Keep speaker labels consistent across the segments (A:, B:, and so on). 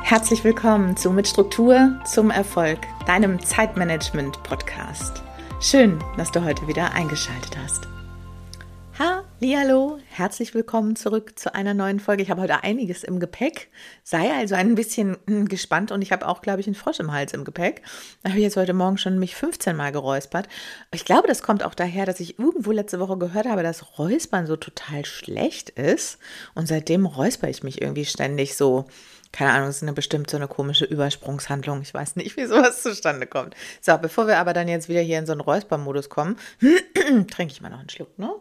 A: Herzlich willkommen zu Mit Struktur zum Erfolg, deinem Zeitmanagement-Podcast. Schön, dass du heute wieder eingeschaltet hast. Hallihallo, herzlich willkommen zurück zu einer neuen Folge. Ich habe heute einiges im Gepäck, sei also ein bisschen gespannt und ich habe auch, glaube ich, einen Frosch im Hals im Gepäck. Da habe ich jetzt heute Morgen schon mich 15 Mal geräuspert. Ich glaube, das kommt auch daher, dass ich irgendwo letzte Woche gehört habe, dass Räuspern so total schlecht ist und seitdem räusper ich mich irgendwie ständig so. Keine Ahnung, es ist bestimmt so eine komische Übersprungshandlung. Ich weiß nicht, wie sowas zustande kommt. So, bevor wir aber dann jetzt wieder hier in so einen Räuspermodus kommen, trinke ich mal noch einen Schluck, ne?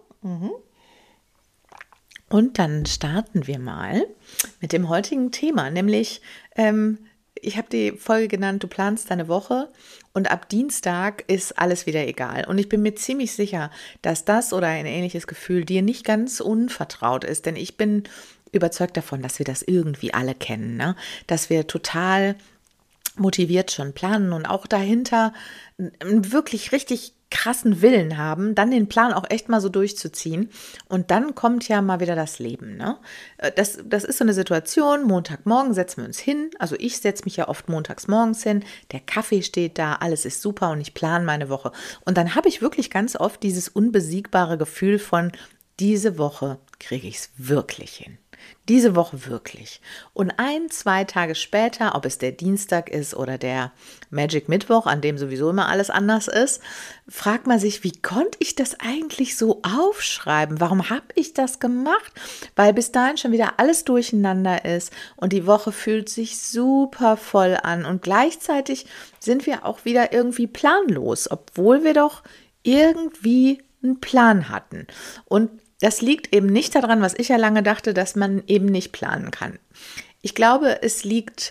A: Und dann starten wir mal mit dem heutigen Thema, nämlich ich habe die Folge genannt, du planst deine Woche und ab Dienstag ist alles wieder egal. Und ich bin mir ziemlich sicher, dass das oder ein ähnliches Gefühl dir nicht ganz unvertraut ist, denn ich bin überzeugt davon, dass wir das irgendwie alle kennen, ne? Dass wir total motiviert schon planen und auch dahinter einen wirklich richtig krassen Willen haben, dann den Plan auch echt mal so durchzuziehen und dann kommt ja mal wieder das Leben, ne? Das ist so eine Situation, Montagmorgen setzen wir uns hin, also ich setze mich ja oft montags morgens hin, der Kaffee steht da, alles ist super und ich plane meine Woche und dann habe ich wirklich ganz oft dieses unbesiegbare Gefühl von, diese Woche kriege ich es wirklich hin. Diese Woche wirklich. Und 1-2 Tage später, ob es der Dienstag ist oder der Magic Mittwoch, an dem sowieso immer alles anders ist, fragt man sich, wie konnte ich das eigentlich so aufschreiben? Warum habe ich das gemacht? Weil bis dahin schon wieder alles durcheinander ist und die Woche fühlt sich super voll an und gleichzeitig sind wir auch wieder irgendwie planlos, obwohl wir doch irgendwie einen Plan hatten. Und das liegt eben nicht daran, was ich ja lange dachte, dass man eben nicht planen kann. Ich glaube, es liegt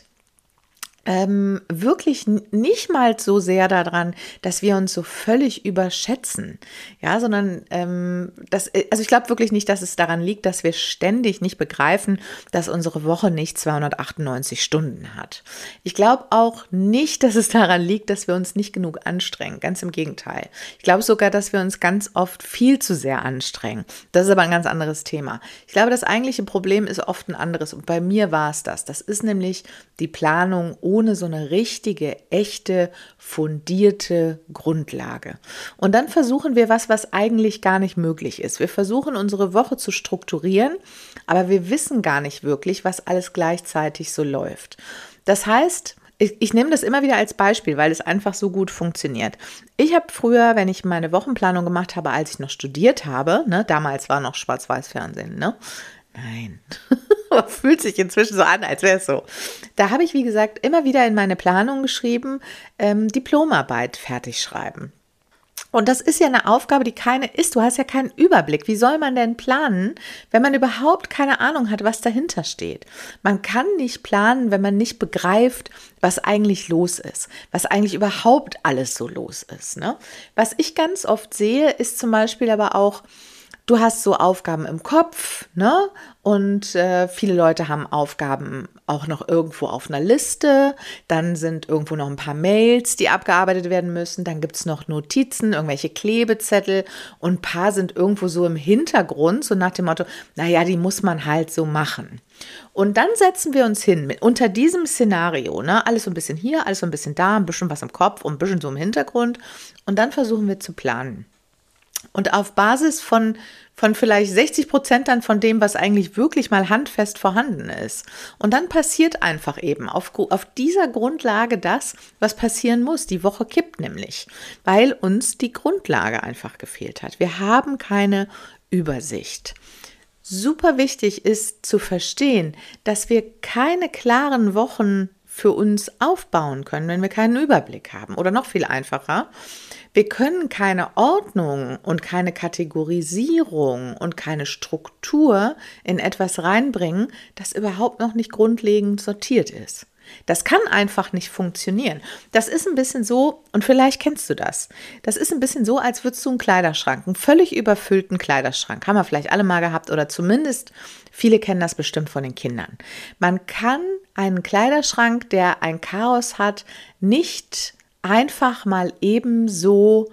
A: wirklich nicht mal so sehr daran, dass wir uns so völlig überschätzen, ja, sondern also ich glaube wirklich nicht, dass es daran liegt, dass wir ständig nicht begreifen, dass unsere Woche nicht 298 Stunden hat. Ich glaube auch nicht, dass es daran liegt, dass wir uns nicht genug anstrengen, ganz im Gegenteil. Ich glaube sogar, dass wir uns ganz oft viel zu sehr anstrengen. Das ist aber ein ganz anderes Thema. Ich glaube, das eigentliche Problem ist oft ein anderes und bei mir war es das. Das ist nämlich die Planung ohne so eine richtige, echte, fundierte Grundlage. Und dann versuchen wir was eigentlich gar nicht möglich ist. Wir versuchen, unsere Woche zu strukturieren, aber wir wissen gar nicht wirklich, was alles gleichzeitig so läuft. Das heißt, ich nehme das immer wieder als Beispiel, weil es einfach so gut funktioniert. Ich habe früher, wenn ich meine Wochenplanung gemacht habe, als ich noch studiert habe, ne, damals war noch Schwarz-Weiß-Fernsehen, ne? Nein, fühlt sich inzwischen so an, als wäre es so. Da habe ich, wie gesagt, immer wieder in meine Planung geschrieben, Diplomarbeit fertig schreiben. Und das ist ja eine Aufgabe, die keine ist. Du hast ja keinen Überblick. Wie soll man denn planen, wenn man überhaupt keine Ahnung hat, was dahinter steht? Man kann nicht planen, wenn man nicht begreift, was eigentlich los ist, was eigentlich überhaupt alles so los ist, ne? Was ich ganz oft sehe, ist zum Beispiel aber auch, du hast so Aufgaben im Kopf, ne? Und viele Leute haben Aufgaben auch noch irgendwo auf einer Liste. Dann sind irgendwo noch ein paar Mails, die abgearbeitet werden müssen. Dann gibt es noch Notizen, irgendwelche Klebezettel. Und ein paar sind irgendwo so im Hintergrund, so nach dem Motto, naja, die muss man halt so machen. Und dann setzen wir uns hin unter diesem Szenario, ne? Alles so ein bisschen hier, alles so ein bisschen da, ein bisschen was im Kopf und ein bisschen so im Hintergrund. Und dann versuchen wir zu planen. Und auf Basis von vielleicht 60% dann von dem, was eigentlich wirklich mal handfest vorhanden ist. Und dann passiert einfach eben auf dieser Grundlage das, was passieren muss. Die Woche kippt nämlich, weil uns die Grundlage einfach gefehlt hat. Wir haben keine Übersicht. Super wichtig ist zu verstehen, dass wir keine klaren Wochen für uns aufbauen können, wenn wir keinen Überblick haben. Oder noch viel einfacher, wir können keine Ordnung und keine Kategorisierung und keine Struktur in etwas reinbringen, das überhaupt noch nicht grundlegend sortiert ist. Das kann einfach nicht funktionieren. Das ist ein bisschen so, und vielleicht kennst du das, das ist ein bisschen so, als würdest du einen Kleiderschrank, einen völlig überfüllten Kleiderschrank, haben wir vielleicht alle mal gehabt oder zumindest viele kennen das bestimmt von den Kindern. Man kann einen Kleiderschrank, der ein Chaos hat, nicht einfach mal ebenso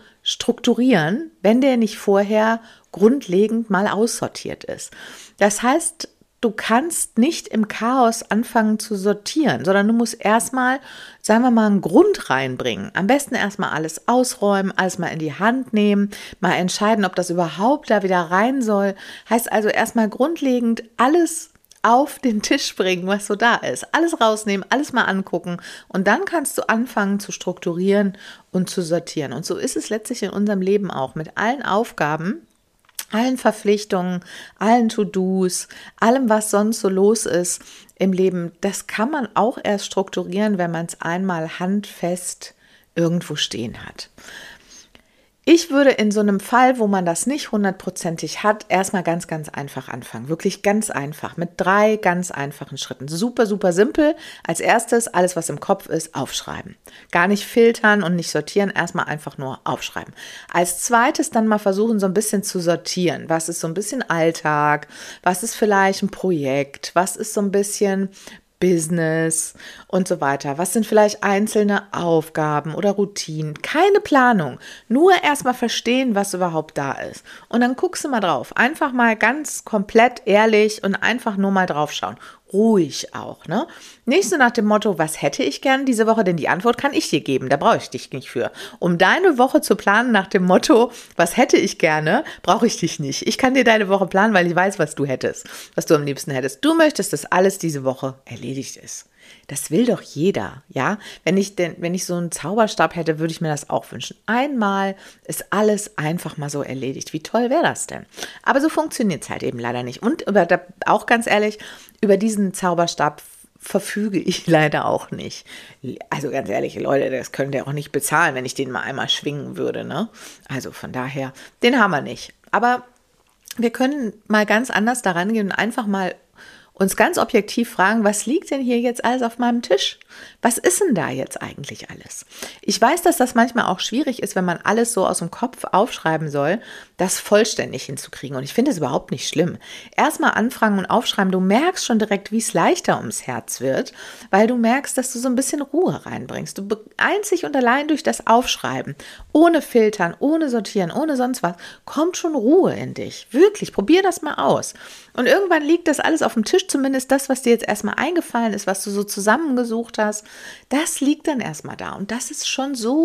A: strukturieren, wenn der nicht vorher grundlegend mal aussortiert ist. Das heißt, du kannst nicht im Chaos anfangen zu sortieren, sondern du musst erstmal, sagen wir mal, einen Grund reinbringen. Am besten erstmal alles ausräumen, alles mal in die Hand nehmen, mal entscheiden, ob das überhaupt da wieder rein soll. Heißt also erstmal grundlegend alles auf den Tisch bringen, was so da ist. Alles rausnehmen, alles mal angucken und dann kannst du anfangen zu strukturieren und zu sortieren. Und so ist es letztlich in unserem Leben auch mit allen Aufgaben, allen Verpflichtungen, allen To-Dos, allem, was sonst so los ist im Leben. Das kann man auch erst strukturieren, wenn man es einmal handfest irgendwo stehen hat. Ich würde in so einem Fall, wo man das nicht 100%ig hat, erstmal ganz, ganz einfach anfangen. Wirklich ganz einfach, mit 3 ganz einfachen Schritten. Super, super simpel. Als erstes, alles, was im Kopf ist, aufschreiben. Gar nicht filtern und nicht sortieren, erstmal einfach nur aufschreiben. Als zweites dann mal versuchen, so ein bisschen zu sortieren. Was ist so ein bisschen Alltag? Was ist vielleicht ein Projekt? Was ist so ein bisschen Business und so weiter. Was sind vielleicht einzelne Aufgaben oder Routinen? Keine Planung, nur erstmal verstehen, was überhaupt da ist. Und dann guckst du mal drauf. Einfach mal ganz komplett ehrlich und einfach nur mal drauf schauen. Ruhig auch, ne? Nicht so nach dem Motto, was hätte ich gern diese Woche, denn die Antwort kann ich dir geben, da brauche ich dich nicht für. Um deine Woche zu planen nach dem Motto, was hätte ich gerne, brauche ich dich nicht. Ich kann dir deine Woche planen, weil ich weiß, was du hättest, was du am liebsten hättest. Du möchtest, dass alles diese Woche erledigt ist. Das will doch jeder, ja? Wenn ich so einen Zauberstab hätte, würde ich mir das auch wünschen. Einmal ist alles einfach mal so erledigt. Wie toll wäre das denn? Aber so funktioniert es halt eben leider nicht. Und auch ganz ehrlich, über diesen Zauberstab verfüge ich leider auch nicht. Also ganz ehrlich, Leute, das könnt ihr auch nicht bezahlen, wenn ich den mal einmal schwingen würde, ne? Also von daher, den haben wir nicht. Aber wir können mal ganz anders daran gehen und einfach mal uns ganz objektiv fragen, was liegt denn hier jetzt alles auf meinem Tisch? Was ist denn da jetzt eigentlich alles? Ich weiß, dass das manchmal auch schwierig ist, wenn man alles so aus dem Kopf aufschreiben soll, das vollständig hinzukriegen. Und ich finde es überhaupt nicht schlimm. Erstmal anfangen und aufschreiben. Du merkst schon direkt, wie es leichter ums Herz wird, weil du merkst, dass du so ein bisschen Ruhe reinbringst. Du einzig und allein durch das Aufschreiben, ohne Filtern, ohne Sortieren, ohne sonst was, kommt schon Ruhe in dich. Wirklich, probier das mal aus. Und irgendwann liegt das alles auf dem Tisch, zumindest das, was dir jetzt erstmal eingefallen ist, was du so zusammengesucht hast, das liegt dann erstmal da. Und das ist schon so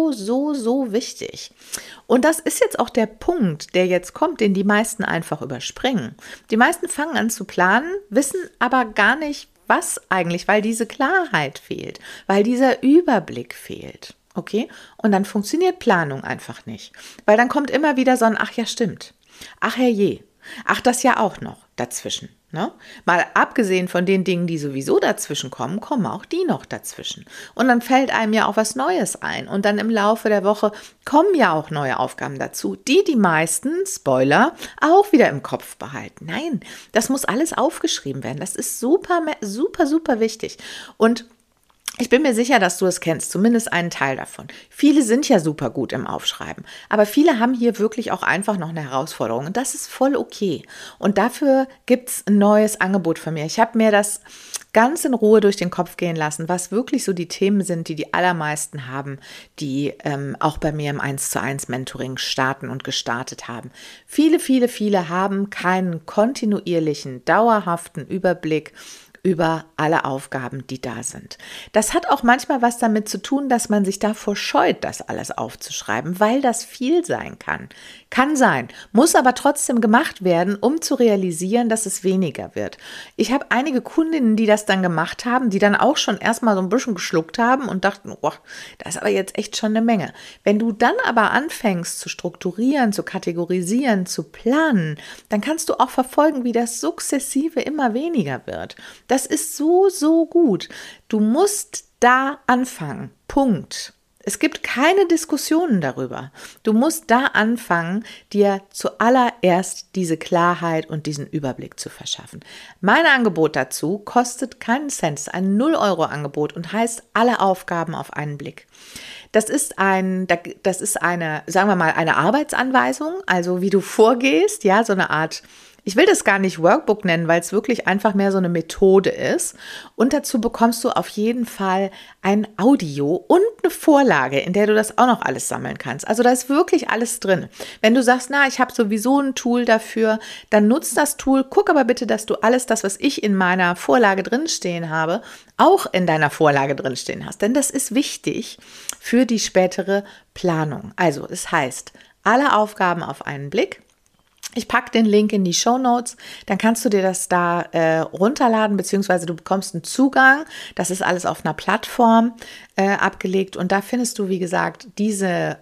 A: wichtig. Und das ist jetzt auch der Punkt, der jetzt kommt, den die meisten einfach überspringen. Die meisten fangen an zu planen, wissen aber gar nicht, was eigentlich, weil diese Klarheit fehlt, weil dieser Überblick fehlt. Okay? Und dann funktioniert Planung einfach nicht. Weil dann kommt immer wieder so ein, ach ja, stimmt. Ach herrje. Ach, das ja auch noch dazwischen. Ne? Mal abgesehen von den Dingen, die sowieso dazwischen kommen, kommen auch die noch dazwischen. Und dann fällt einem ja auch was Neues ein. Und dann im Laufe der Woche kommen ja auch neue Aufgaben dazu, die meisten, Spoiler, auch wieder im Kopf behalten. Nein, das muss alles aufgeschrieben werden. Das ist super wichtig. Und ich bin mir sicher, dass du es kennst, zumindest einen Teil davon. Viele sind ja super gut im Aufschreiben, aber viele haben hier wirklich auch einfach noch eine Herausforderung und das ist voll okay. Und dafür gibt es ein neues Angebot von mir. Ich habe mir das ganz in Ruhe durch den Kopf gehen lassen, was wirklich so die Themen sind, die die allermeisten haben, die auch bei mir im 1:1 Mentoring starten und gestartet haben. Viele haben keinen kontinuierlichen, dauerhaften Überblick über alle Aufgaben, die da sind. Das hat auch manchmal was damit zu tun, dass man sich davor scheut, das alles aufzuschreiben, weil das viel sein kann. Kann sein, muss aber trotzdem gemacht werden, um zu realisieren, dass es weniger wird. Ich habe einige Kundinnen, die das dann gemacht haben, die dann auch schon erstmal so ein bisschen geschluckt haben und dachten, oh, das ist aber jetzt echt schon eine Menge. Wenn du dann aber anfängst zu strukturieren, zu kategorisieren, zu planen, dann kannst du auch verfolgen, wie das sukzessive immer weniger wird. Das ist so gut. Du musst da anfangen. Punkt. Es gibt keine Diskussionen darüber. Du musst da anfangen, dir zuallererst diese Klarheit und diesen Überblick zu verschaffen. Mein Angebot dazu kostet keinen Cent, ist ein 0-Euro-Angebot und heißt alle Aufgaben auf einen Blick. Das ist eine, sagen wir mal, eine Arbeitsanweisung, also wie du vorgehst, ja, so eine Art Ich will das gar nicht Workbook nennen, weil es wirklich einfach mehr so eine Methode ist. Und dazu bekommst du auf jeden Fall ein Audio und eine Vorlage, in der du das auch noch alles sammeln kannst. Also da ist wirklich alles drin. Wenn du sagst, ich habe sowieso ein Tool dafür, dann nutz das Tool. Guck aber bitte, dass du alles das, was ich in meiner Vorlage drinstehen habe, auch in deiner Vorlage drinstehen hast. Denn das ist wichtig für die spätere Planung. Also es heißt, alle Aufgaben auf einen Blick. Ich packe den Link in die Shownotes, dann kannst du dir das da runterladen, beziehungsweise du bekommst einen Zugang. Das ist alles auf einer Plattform abgelegt und da findest du, wie gesagt, diese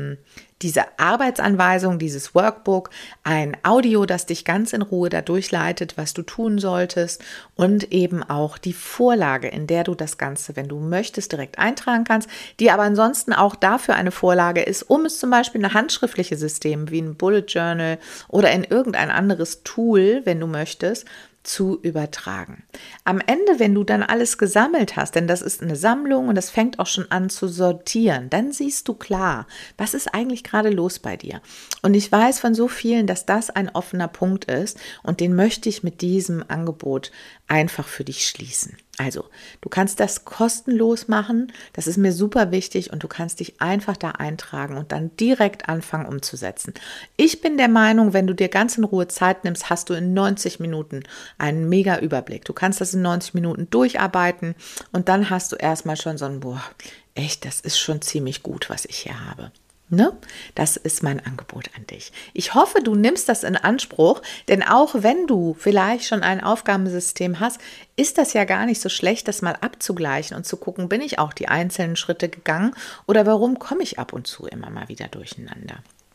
A: Arbeitsanweisung, dieses Workbook, ein Audio, das dich ganz in Ruhe da durchleitet, was du tun solltest und eben auch die Vorlage, in der du das Ganze, wenn du möchtest, direkt eintragen kannst, die aber ansonsten auch dafür eine Vorlage ist, um es zum Beispiel in ein handschriftliches System wie ein Bullet Journal oder in irgendein anderes Tool, wenn du möchtest, zu übertragen. Am Ende, wenn du dann alles gesammelt hast, denn das ist eine Sammlung und das fängt auch schon an zu sortieren, dann siehst du klar, was ist eigentlich gerade los bei dir. Und ich weiß von so vielen, dass das ein offener Punkt ist und den möchte ich mit diesem Angebot einfach für dich schließen. Also, du kannst das kostenlos machen, das ist mir super wichtig und du kannst dich einfach da eintragen und dann direkt anfangen umzusetzen. Ich bin der Meinung, wenn du dir ganz in Ruhe Zeit nimmst, hast du in 90 Minuten einen mega Überblick. Du kannst das in 90 Minuten durcharbeiten und dann hast du erstmal schon so ein, echt, das ist schon ziemlich gut, was ich hier habe. Ne? Das ist mein Angebot an dich. Ich hoffe, du nimmst das in Anspruch, denn auch wenn du vielleicht schon ein Aufgabensystem hast, ist das ja gar nicht so schlecht, das mal abzugleichen und zu gucken, bin ich auch die einzelnen Schritte gegangen oder warum komme ich ab und zu immer mal wieder durcheinander.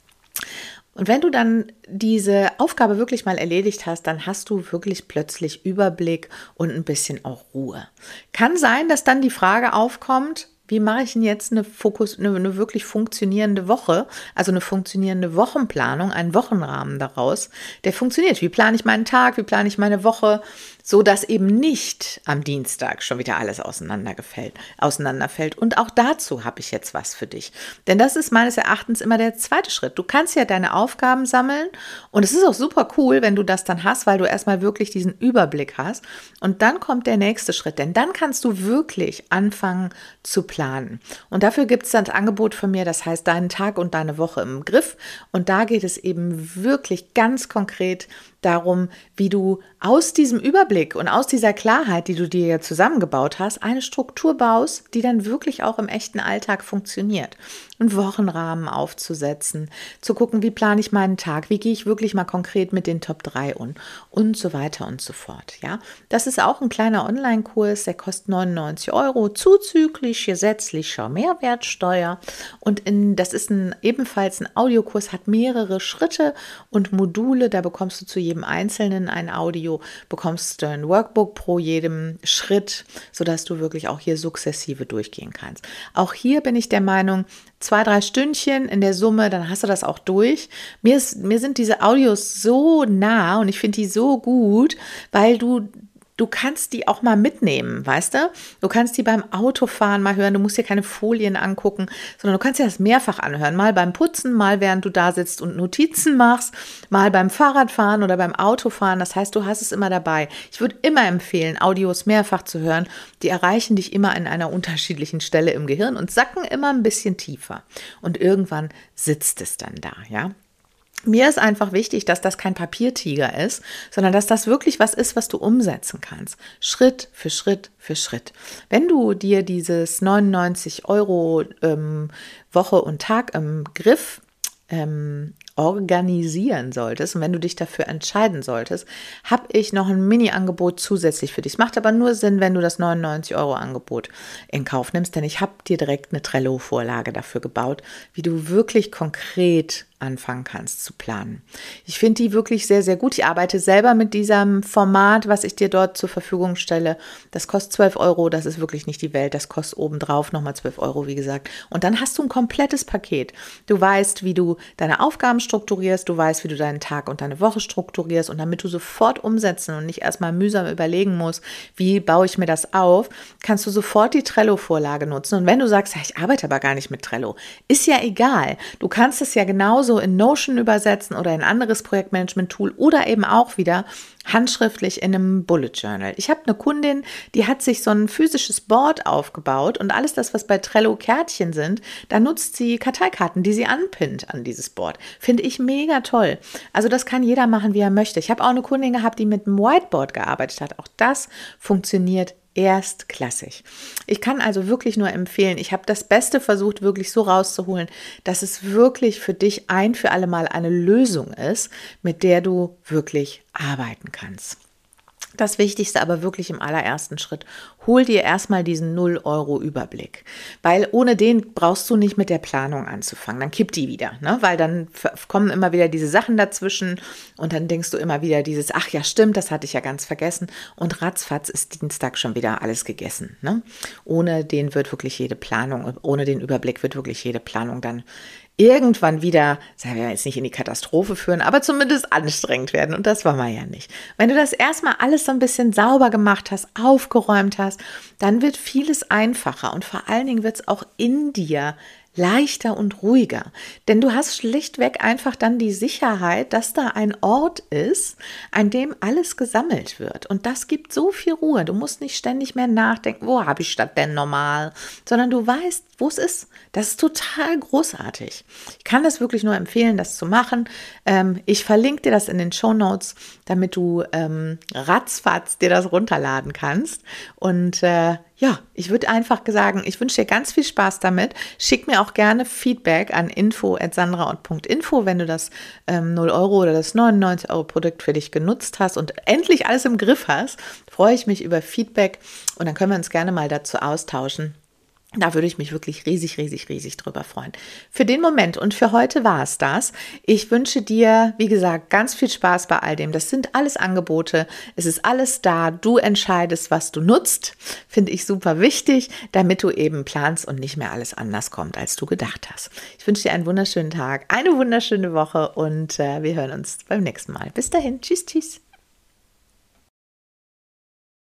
A: Und wenn du dann diese Aufgabe wirklich mal erledigt hast, dann hast du wirklich plötzlich Überblick und ein bisschen auch Ruhe. Kann sein, dass dann die Frage aufkommt, wie mache ich denn jetzt eine wirklich funktionierende Woche, also eine funktionierende Wochenplanung, einen Wochenrahmen daraus, der funktioniert. Wie plane ich meinen Tag, wie plane ich meine Woche, so dass eben nicht am Dienstag schon wieder alles auseinanderfällt. Und auch dazu habe ich jetzt was für dich. Denn das ist meines Erachtens immer der zweite Schritt. Du kannst ja deine Aufgaben sammeln und es ist auch super cool, wenn du das dann hast, weil du erstmal wirklich diesen Überblick hast. Und dann kommt der nächste Schritt, denn dann kannst du wirklich anfangen zu planen. Und dafür gibt es dann ein Angebot von mir, das heißt deinen Tag und deine Woche im Griff. Und da geht es eben wirklich ganz konkret darum, wie du aus diesem Überblick und aus dieser Klarheit, die du dir ja zusammengebaut hast, eine Struktur baust, die dann wirklich auch im echten Alltag funktioniert. Einen Wochenrahmen aufzusetzen, zu gucken, wie plane ich meinen Tag, wie gehe ich wirklich mal konkret mit den Top 3 und so weiter und so fort. Ja, das ist auch ein kleiner Online-Kurs, der kostet 99 € zuzüglich gesetzlicher Mehrwertsteuer und das ist ebenfalls ein Audiokurs, hat mehrere Schritte und Module, da bekommst du zu jedem Einzelnen ein Audio, bekommst du ein Workbook pro jedem Schritt, sodass du wirklich auch hier sukzessive durchgehen kannst. Auch hier bin ich der Meinung, 2-3 Stündchen in der Summe, dann hast du das auch durch. Mir sind diese Audios so nah und ich finde die so gut, weil du kannst die auch mal mitnehmen, weißt du? Du kannst die beim Autofahren mal hören, du musst dir keine Folien angucken, sondern du kannst dir das mehrfach anhören. Mal beim Putzen, mal während du da sitzt und Notizen machst, mal beim Fahrradfahren oder beim Autofahren. Das heißt, du hast es immer dabei. Ich würde immer empfehlen, Audios mehrfach zu hören. Die erreichen dich immer an einer unterschiedlichen Stelle im Gehirn und sacken immer ein bisschen tiefer. Und irgendwann sitzt es dann da, ja? Mir ist einfach wichtig, dass das kein Papiertiger ist, sondern dass das wirklich was ist, was du umsetzen kannst. Schritt für Schritt für Schritt. Wenn du dir dieses 99 € Woche und Tag im Griff organisieren solltest und wenn du dich dafür entscheiden solltest, habe ich noch ein Mini-Angebot zusätzlich für dich. Es macht aber nur Sinn, wenn du das 99 € Angebot in Kauf nimmst, denn ich habe dir direkt eine Trello-Vorlage dafür gebaut, wie du wirklich konkret anfangen kannst zu planen. Ich finde die wirklich sehr, sehr gut. Ich arbeite selber mit diesem Format, was ich dir dort zur Verfügung stelle. Das kostet 12 €, das ist wirklich nicht die Welt. Das kostet obendrauf nochmal 12 €, wie gesagt. Und dann hast du ein komplettes Paket. Du weißt, wie du deine Aufgaben strukturierst, du weißt, wie du deinen Tag und deine Woche strukturierst und damit du sofort umsetzen und nicht erstmal mühsam überlegen musst, wie baue ich mir das auf, kannst du sofort die Trello-Vorlage nutzen. Und wenn du sagst, ja, ich arbeite aber gar nicht mit Trello, ist ja egal. Du kannst es ja genauso genauso in Notion übersetzen oder in ein anderes Projektmanagement-Tool oder eben auch wieder handschriftlich in einem Bullet Journal. Ich habe eine Kundin, die hat sich so ein physisches Board aufgebaut und alles das, was bei Trello Kärtchen sind, da nutzt sie Karteikarten, die sie anpinnt an dieses Board. Finde ich mega toll. Also das kann jeder machen, wie er möchte. Ich habe auch eine Kundin gehabt, die mit einem Whiteboard gearbeitet hat. Auch das funktioniert erstklassig. Ich kann also wirklich nur empfehlen, ich habe das Beste versucht, wirklich so rauszuholen, dass es wirklich für dich ein für alle Mal eine Lösung ist, mit der du wirklich arbeiten kannst. Das Wichtigste aber wirklich im allerersten Schritt, hol dir erstmal diesen 0-Euro-Überblick, weil ohne den brauchst du nicht mit der Planung anzufangen, dann kippt die wieder, ne? Weil dann kommen immer wieder diese Sachen dazwischen und dann denkst du immer wieder dieses, ach ja stimmt, das hatte ich ja ganz vergessen und ratzfatz ist Dienstag schon wieder alles gegessen, ne? Ohne den wird wirklich jede Planung, ohne den Überblick wird wirklich jede Planung dann irgendwann wieder, sagen wir jetzt nicht in die Katastrophe führen, aber zumindest anstrengend werden. Und das wollen wir ja nicht. Wenn du das erstmal alles so ein bisschen sauber gemacht hast, aufgeräumt hast, dann wird vieles einfacher und vor allen Dingen wird es auch in dir leichter und ruhiger. Denn du hast schlichtweg einfach dann die Sicherheit, dass da ein Ort ist, an dem alles gesammelt wird. Und das gibt so viel Ruhe. Du musst nicht ständig mehr nachdenken, wo habe ich das denn normal? Sondern du weißt, wo es ist. Das ist total großartig. Ich kann das wirklich nur empfehlen, das zu machen. Ich verlinke dir das in den Shownotes, damit du ratzfatz dir das runterladen kannst. Und ja, ich würde einfach sagen, ich wünsche dir ganz viel Spaß damit. Schick mir auch gerne Feedback an info@sandraort.info, wenn du das 0 Euro oder das 99 Euro Produkt für dich genutzt hast und endlich alles im Griff hast. Freue ich mich über Feedback und dann können wir uns gerne mal dazu austauschen. Da würde ich mich wirklich riesig, riesig, riesig drüber freuen. Für den Moment und für heute war es das. Ich wünsche dir, wie gesagt, ganz viel Spaß bei all dem. Das sind alles Angebote. Es ist alles da. Du entscheidest, was du nutzt. Finde ich super wichtig, damit du eben planst und nicht mehr alles anders kommt, als du gedacht hast. Ich wünsche dir einen wunderschönen Tag, eine wunderschöne Woche und wir hören uns beim nächsten Mal. Bis dahin. Tschüss, tschüss.